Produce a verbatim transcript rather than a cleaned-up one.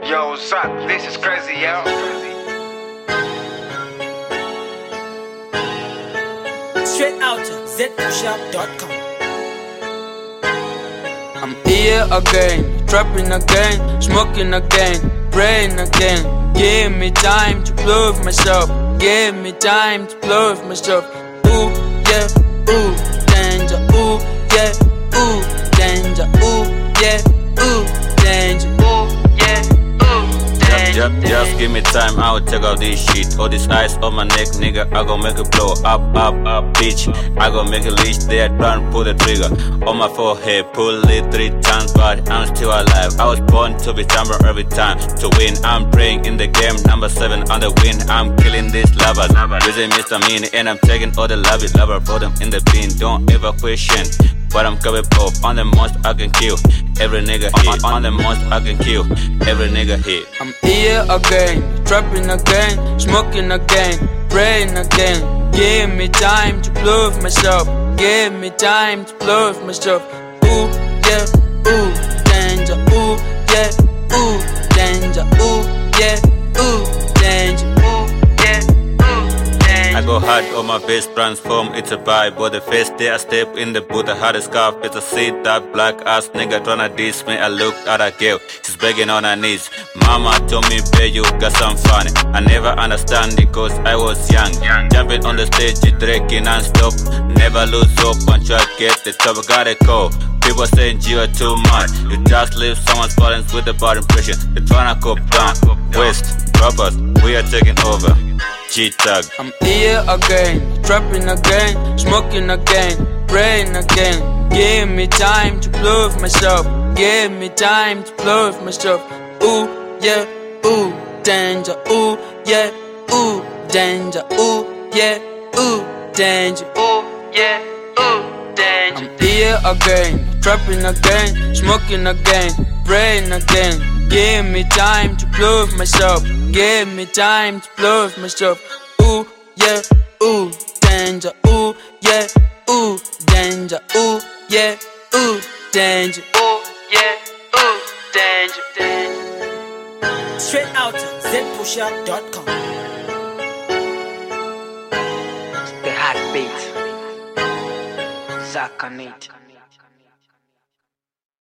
Yo, Zach, this is crazy, yo. Straight out to z push-up dot com. I'm here again, trapping again, smoking again, praying again. Give me time to prove myself. Give me time to prove myself. Ooh, yeah, ooh, danger. Ooh, yeah, ooh, danger. Ooh, yeah, ooh, danger. Ooh, yeah, ooh, danger. Just, just give me time, I will take out this shit. All this ice on my neck, nigga, I gon' make it blow up, up, up, bitch. I gon' make it leash there, tryna pull the trigger. On my forehead, pull it three times, but I'm still alive. I was born to be champion every time. To win, I'm praying in the game, number seven on the win. I'm killing these lovers, using Mister Mean, and I'm taking all the love it, lover, for them in the bin. Don't ever question what I'm coming up. On the most I can kill every nigga hit. On, on the most I can kill every nigga hit. I'm here again, trapping again, smoking again, praying again. Give me time to prove myself. Give me time to prove myself. Ooh, yeah, ooh, danger. Ooh, yeah, ooh, danger. Ooh, yeah, ooh, danger. Ooh, yeah, ooh, danger. I go hard on my best transform, it's a vibe. But the first day I step in the booth, I had a scarf. It's a seat, that black ass nigga tryna diss me. I looked at a girl, she's begging on her knees. Mama told me, babe, you got some funny. I never understand it cause I was young. Jumping on the stage, drinking non-stop. Never lose hope until I get the top. I got a call. People saying you are too much. You just leave someone's parents with a bad impression. They're tryna cop down. West, robbers, we are taking over. G-Tag. I'm here again, trapping again, smoking again, praying again. Give me time to prove myself. Give me time to prove myself. Ooh, yeah, ooh, danger. Ooh, yeah, ooh, danger. Ooh, yeah, ooh, danger. Ooh, yeah, ooh, danger. I'm here again, trapping again, smoking again, praying again. Give me time to prove myself. Give me time to prove myself. Ooh, yeah, ooh, danger. Ooh, yeah, ooh, danger. Ooh, yeah, ooh, danger. Ooh, yeah, ooh, danger, danger. Straight out to z push-up dot com. The heartbeat. Zach on it.